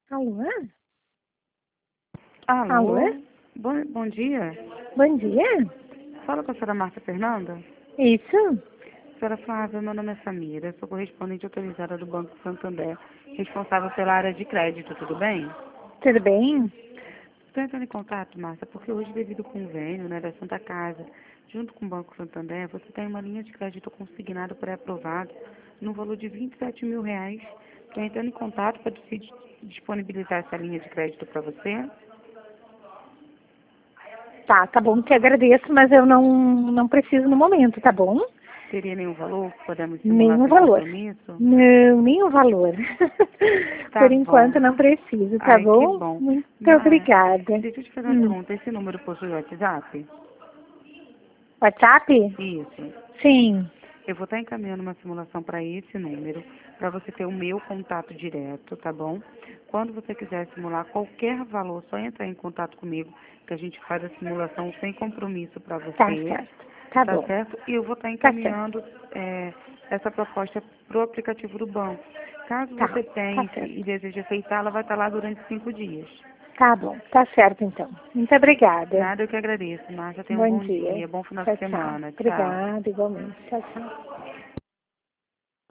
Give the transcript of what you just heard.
Alô? Alô? Alô? Bom dia. Bom dia. Fala com a senhora Márcia Fernanda. Isso? Senhora Flávia, meu nome é Samira, sou correspondente autorizada do Banco Santander, responsável pela área de crédito, tudo bem? Tudo bem? Estou entrando em contato, Márcia, porque hoje, devido ao convênio da Santa Casa, junto com o Banco Santander, você tem uma linha de crédito consignado pré-aprovado no valor de R$ 27.000. Estou entrando em contato para disponibilizar essa linha de crédito para você. Tá bom, te agradeço, mas eu não preciso no momento, tá bom? Teria nenhum valor? Podemos simular Nenhum sem valor. compromisso? Não, nenhum valor. Tá Por bom. enquanto não preciso, tá Ai, que bom? bom. Muito Mas, obrigada. deixa eu te fazer uma pergunta. Esse número possui WhatsApp? WhatsApp? Isso. Sim. Eu vou estar encaminhando uma simulação para esse número, para você ter o meu contato direto, tá bom? Quando você quiser simular qualquer valor, só entrar em contato comigo, que a gente faz a simulação sem compromisso para Tá você, certo. Tá tá bom. certo? E eu vou estar Tá certo. encaminhando essa proposta pro aplicativo do banco. Caso você Tá pense certo. e deseje aceitar, ela vai estar lá durante 5 dias. Tá bom. Tá certo então. Muito obrigada. Nada, eu que agradeço, Márcia. Tenha um Bom bom dia. dia. Bom final Tchau, de tchau. semana. Tchau. Obrigada, igualmente. Tchau, tchau.